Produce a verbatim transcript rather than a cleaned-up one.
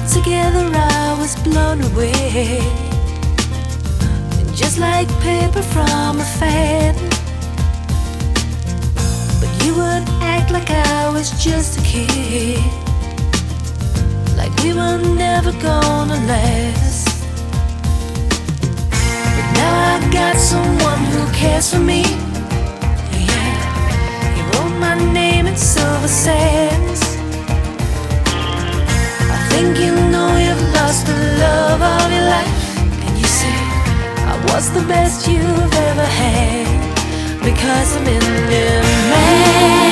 Together I was blown away, just like paper from a fan. But you would act like I was just a kid, like we were never gonna last. But now I got someone who cares for me. Yeah, he wrote my name in silver sands. I think you know you've lost the love of your life, and you say I was the best you've ever had, because I'm in demand.